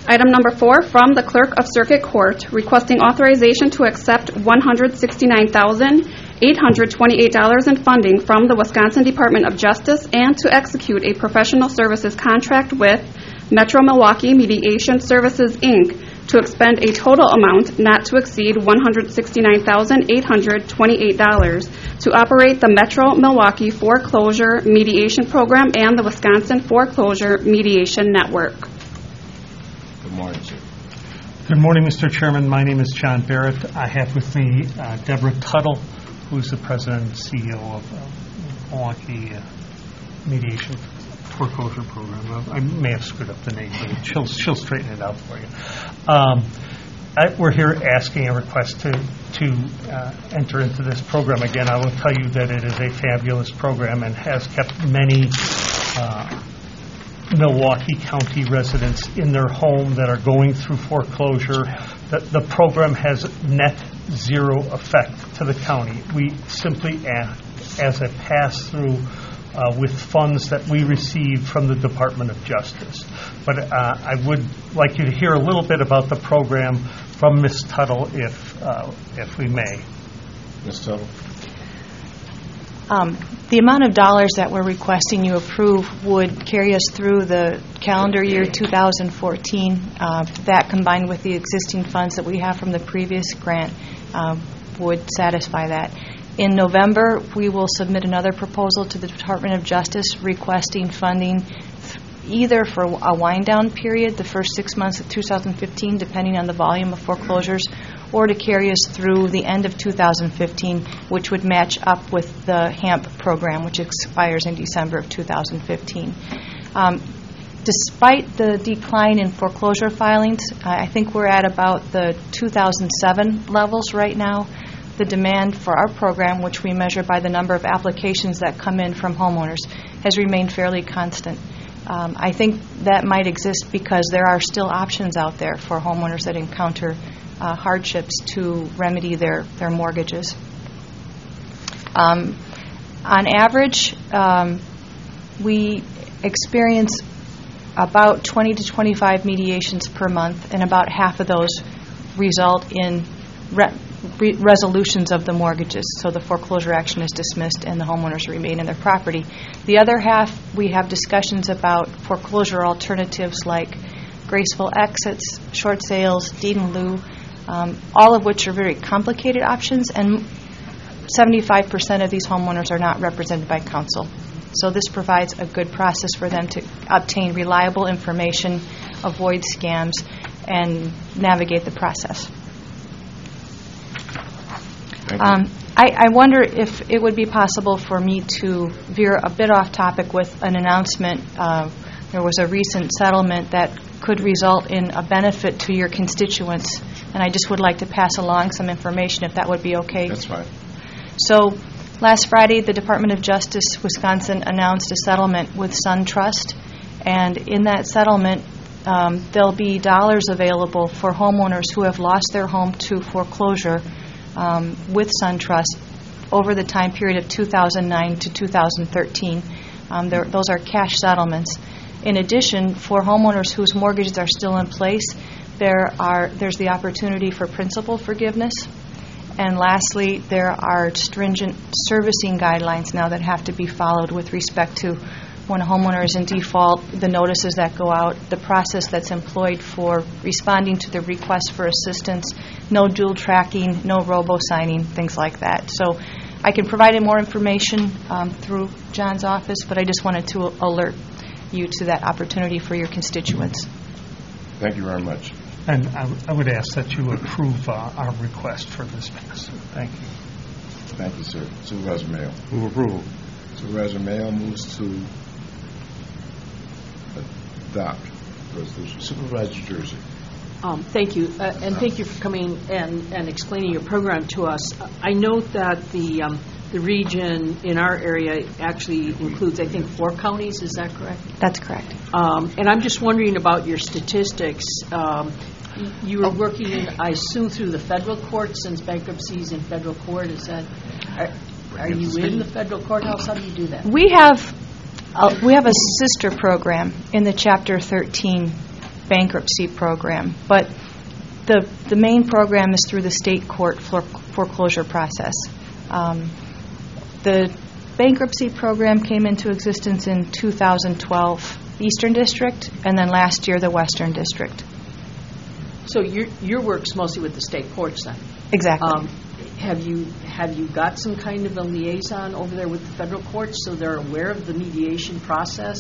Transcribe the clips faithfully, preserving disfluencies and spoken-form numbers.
Item number four, from the Clerk of Circuit Court, requesting authorization to accept one hundred sixty-nine thousand eight hundred twenty-eight dollars in funding from the Wisconsin Department of Justice and to execute a professional services contract with Metro Milwaukee Mediation Services, Incorporated to expend a total amount not to exceed one hundred sixty-nine thousand eight hundred twenty-eight dollars to operate the Metro Milwaukee Foreclosure Mediation Program and the Wisconsin Foreclosure Mediation Network. Good morning, sir. Good morning, Mister Chairman. My name is John Barrett. I have with me uh, Deborah Tuttle, who's the president and C E O of uh, Milwaukee uh, Mediation Foreclosure Program. I may have screwed up the name, but she'll, she'll straighten it out for you. Um, I, we're here asking a request to, to uh, enter into this program. Again, I will tell you that it is a fabulous program and has kept many uh, Milwaukee County residents in their home that are going through foreclosure. The, the program has net zero effect to the county. We simply act as a pass-through uh, with funds that we receive from the Department of Justice. But uh, I would like you to hear a little bit about the program from Miz Tuttle, if uh, if we may. Miz Tuttle. Um, the amount of dollars that we're requesting you approve would carry us through the calendar year two thousand fourteen. Uh, that combined with the existing funds that we have from the previous grant uh, would satisfy that. In November, we will submit another proposal to the Department of Justice requesting funding either for a wind-down period, the first six months of two thousand fifteen, depending on the volume of foreclosures, or to carry us through the end of two thousand fifteen, which would match up with the HAMP program, which expires in December of two thousand fifteen. Um, despite the decline in foreclosure filings, I think we're at about the two thousand seven levels right now. The demand for our program, which we measure by the number of applications that come in from homeowners, has remained fairly constant. Um, I think that might exist because there are still options out there for homeowners that encounter uh, hardships to remedy their, their mortgages. Um, on average, um, we experience about twenty to twenty-five mediations per month, and about half of those result in re- re- resolutions of the mortgages. So the foreclosure action is dismissed and the homeowners remain in their property. The other half, we have discussions about foreclosure alternatives like graceful exits, short sales, deed in lieu, um, all of which are very complicated options, and seventy-five percent of these homeowners are not represented by counsel. So this provides a good process for them to obtain reliable information, avoid scams, and navigate the process. Um, I, I wonder if it would be possible for me to veer a bit off topic with an announcement. Uh, there was a recent settlement that could result in a benefit to your constituents, and I just would like to pass along some information if that would be okay. That's fine. So last Friday, the Department of Justice Wisconsin announced a settlement with SunTrust, and in that settlement, um, there'll be dollars available for homeowners who have lost their home to foreclosure um, with SunTrust over the time period of two thousand nine to two thousand thirteen. Um, there, those are cash settlements. In addition, for homeowners whose mortgages are still in place, there are there's the opportunity for principal forgiveness. And lastly, there are stringent servicing guidelines now that have to be followed with respect to when a homeowner is in default, the notices that go out, the process that's employed for responding to the request for assistance, no dual tracking, no robo-signing, things like that. So I can provide more information um, through John's office, but I just wanted to alert you to that opportunity for your constituents. Thank you very much. And I, w- I would ask that you approve uh, our request for this pass. Thank you. Thank you, sir. Supervisor Mayo. Move approval. Supervisor Mayo moves to adopt resolution. Supervisor Jersey. Um, thank you, uh, and thank you for coming and, and explaining your program to us. I note that the um, the region in our area actually includes, I think, four counties. Is that correct? That's correct. Um, and I'm just wondering about your statistics. Um, you were working, in, I assume, through the federal court, since bankruptcy is in federal court. Is that? Are, are you in the federal courthouse? How do you do that? We have uh, we have a sister program in the Chapter thirteen bankruptcy program. But the the main program is through the state court fore- foreclosure process. Um, the bankruptcy program came into existence in two thousand twelve, Eastern District, and then last year the Western District. So your your work's mostly with the state courts then? Exactly. Um, have you have you got some kind of a liaison over there with the federal courts so they're aware of the mediation process?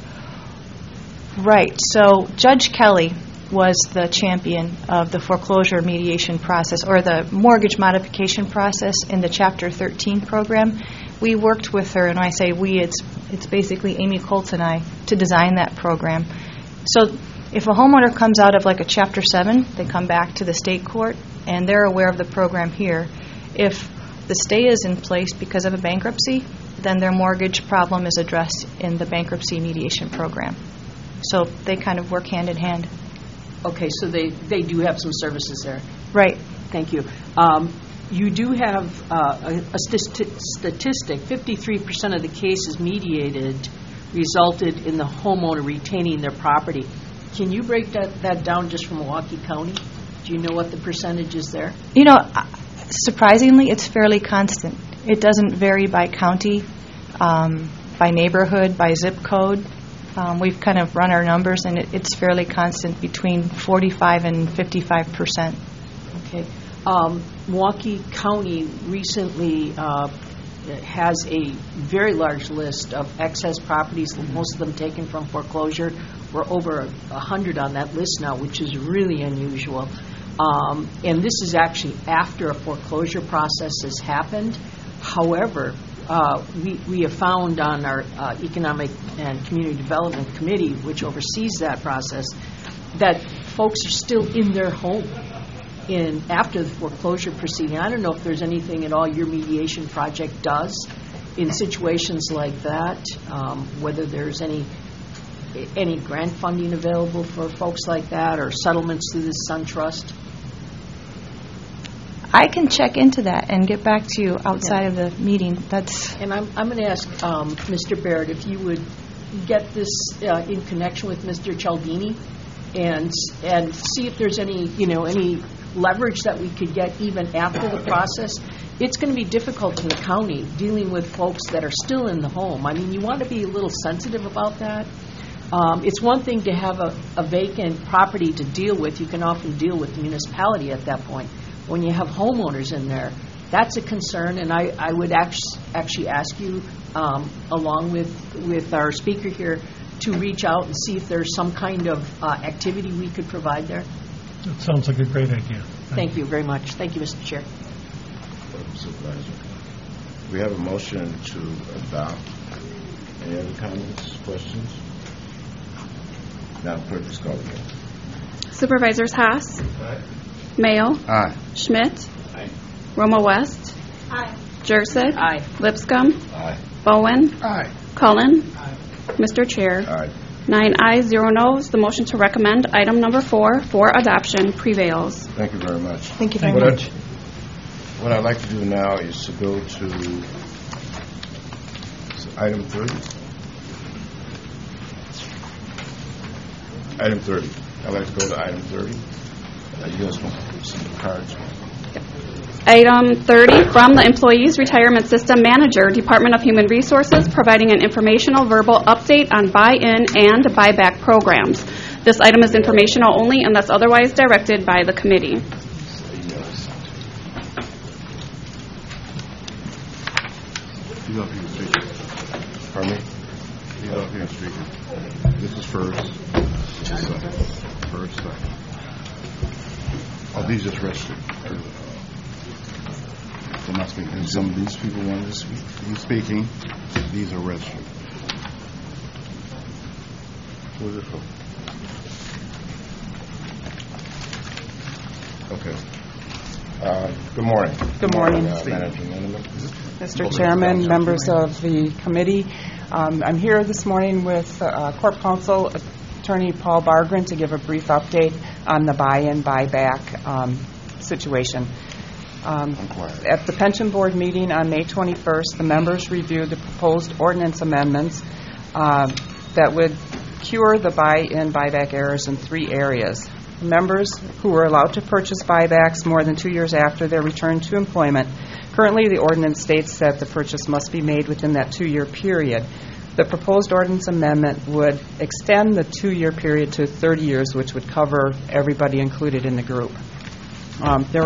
Right. So Judge Kelly was the champion of the foreclosure mediation process, or the mortgage modification process in the Chapter thirteen program. We worked with her, and when I say we, it's it's basically Amy Colts and I, to design that program. So if a homeowner comes out of like a Chapter seven, they come back to the state court, and they're aware of the program here. If the stay is in place because of a bankruptcy, then their mortgage problem is addressed in the bankruptcy mediation program. So they kind of work hand in hand. Okay, so they, they do have some services there. Right. Thank you. Um, you do have uh, a, a sti- statistic, fifty-three percent of the cases mediated resulted in the homeowner retaining their property. Can you break that, that down just from Milwaukee County? Do you know what the percentage is there? You know, surprisingly, it's fairly constant. It doesn't vary by county, um, by neighborhood, by zip code. Um, we've kind of run our numbers, and it, it's fairly constant between forty-five and fifty-five percent. Okay. Um, Milwaukee County recently uh, has a very large list of excess properties, most of them taken from foreclosure. We're over a hundred on that list now, which is really unusual. Um, and this is actually after a foreclosure process has happened. However, uh, we, we have found on our uh, Economic and Community Development Committee, which oversees that process, that folks are still in their home in after the foreclosure proceeding. I don't know if there's anything at all your mediation project does in situations like that, um, whether there's any any grant funding available for folks like that, or settlements through the Sun Trust. I can check into that and get back to you outside yeah. of the meeting. That's and I'm I'm going to ask um, Mister Barrett if you would get this uh, in connection with Mister Cialdini, and and see if there's any you know any leverage that we could get even after the process. It's going to be difficult in the county dealing with folks that are still in the home. I mean, you want to be a little sensitive about that. Um, it's one thing to have a, a vacant property to deal with. You can often deal with the municipality at that point. When you have homeowners in there, that's a concern, and I, I would actually, actually ask you, um, along with, with our speaker here, to reach out and see if there's some kind of uh, activity we could provide there. That sounds like a great idea. Thank, Thank you very much. Thank you, Mister Chair. Supervisor. We have a motion to adopt. Any other comments, questions? Now, clerk, please call the roll. Supervisors Haas. Aye. Mayo. Aye. Schmidt. Aye. Roma West. Aye. Jursic. Aye. Lipscomb. Aye. Bowen. Aye. Cullen. Aye. Mister Chair. Aye. Nine ayes, zero noes. The motion to recommend item number four for adoption prevails. Thank you very much. Thank you very Thank much. you. What I'd like to do now is to go to item thirty. Item thirty. I'd like to go to item thirty. Uh, you guys want to see the cards? Item thirty, from the Employees Retirement System Manager, Department of Human Resources, providing an informational verbal update on buy-in and buyback programs. This item is informational only unless otherwise directed by the committee. You up here, speaker. Pardon me? You up here, speaker. This is first. This is second. First, second. Oh, these just registered. They're not speaking. Some of these people wanted to speak. He's speaking. These are registered. Who is it for? Okay. Uh, good morning. Good morning. Uh, Manager Lindeman. Mister Chairman, members of the committee. Um, I'm here this morning with uh, Corp Counsel Attorney Paul Bargren to give a brief update on the buy-in, buy-back um, situation. Um, at the Pension Board meeting on May twenty-first, the members reviewed the proposed ordinance amendments uh, that would cure the buy-in, buyback errors in three areas. Members who are allowed to purchase buybacks more than two years after their return to employment. Currently, the ordinance states that the purchase must be made within that two-year period. The proposed ordinance amendment would extend the two-year period to thirty years, which would cover everybody included in the group. Um, There